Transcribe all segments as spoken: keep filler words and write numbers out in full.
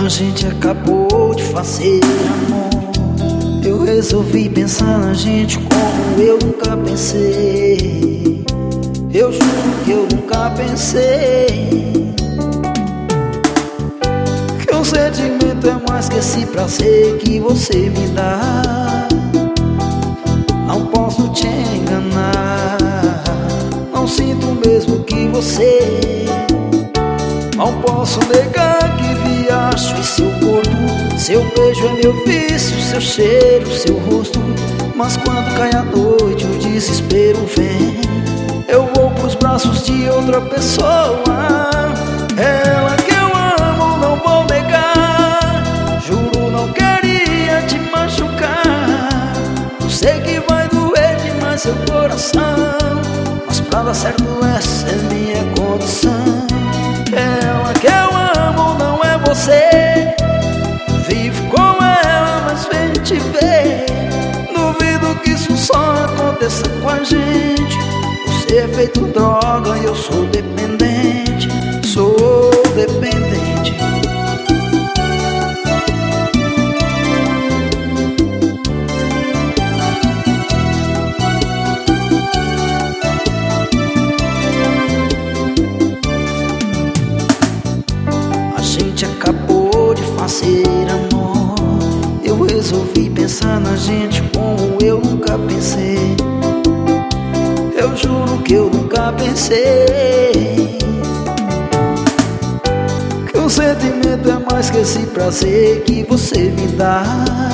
A gente acabou de fazer amor. Eu resolvi pensar na gente como eu nunca pensei. Eu juro que eu nunca pensei que um sentimento é mais que esse prazer que você me dá. Não posso te enganar, não sinto o mesmo que você. Não posso negar que viajo em seu corpo. Seu beijo é meu vício, seu cheiro, seu rosto. Mas quando cai a noite o desespero vem, eu vou pros braços de outra pessoa. Ela que eu amo, não vou negar. Juro, não queria te machucar. Eu sei que vai doer demais seu coração, mas pra dar certo essa é minha condição. Ela que eu amo não é você. Vivo com ela, mas vem te ver. Duvido que isso só aconteça com a gente. Você é feito droga e eu sou dependente. Sou dependente. A gente acabou de fazer amor. Eu resolvi pensar na gente como eu nunca pensei. Eu juro que eu nunca pensei que um sentimento é mais que esse prazer que você me dá.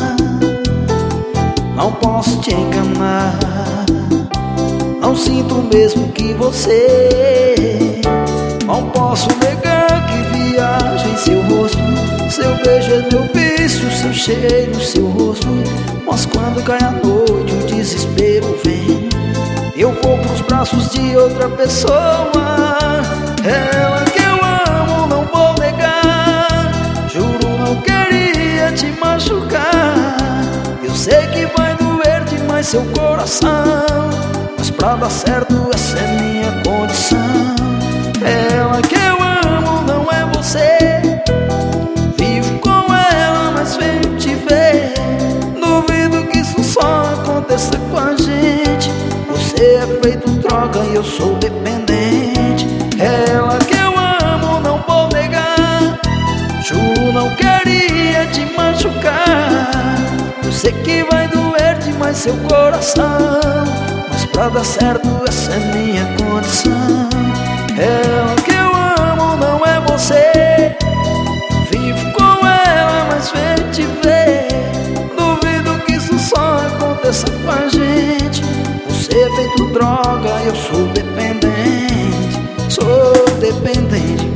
Não posso te enganar, não sinto o mesmo que você. Não posso negar que viajo em seu rosto. Seu beijo é meu vício, seu cheiro, seu rosto. Mas quando cai a noite o desespero vem, eu vou pros braços de outra pessoa. Ela que eu amo, não vou negar. Juro, não queria te machucar. Eu sei que vai doer demais seu coração, mas pra dar certo essa é minha condição. Ela que eu amo não é você. Vivo com ela, mas vem te ver. Duvido que isso só aconteça com a gente. Você é feito droga e eu sou dependente. Ela que eu amo não vou negar. Juro, não queria te machucar. Eu sei que vai doer demais seu coração, mas pra dar certo essa é minha condição. Ela que eu amo não é você. Vivo com ela, mas vem te ver. Duvido que isso só aconteça com a gente. Você é feito droga, eu sou dependente. Sou dependente.